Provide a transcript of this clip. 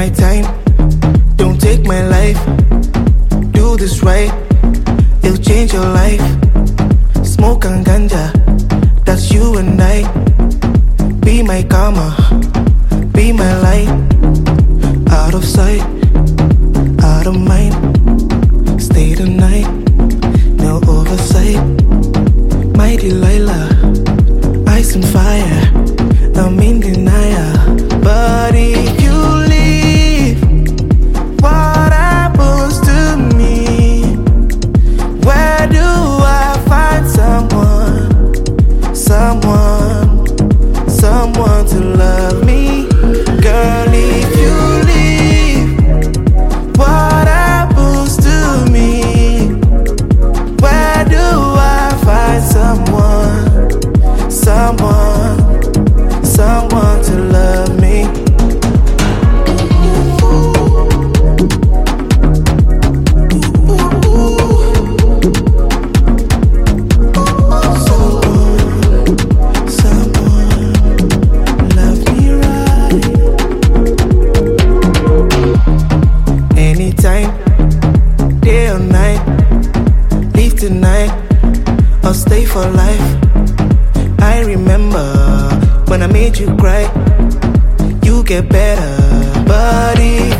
my time, don't take my life. Do this right, it'll change your life. Smoke and ganja, that's you and I. Be my karma, be my light. Out of sight, out of mind. Stay the night, no oversight. My Delilah, ice and fire, I'm in denial. But if you leave, what happens to me? Where do I find someone to love me? Girl, if you leave, what happens to me? Where do I find someone to love me? Day or night, leave tonight or stay for life. I remember when I made you cry. You get better, but if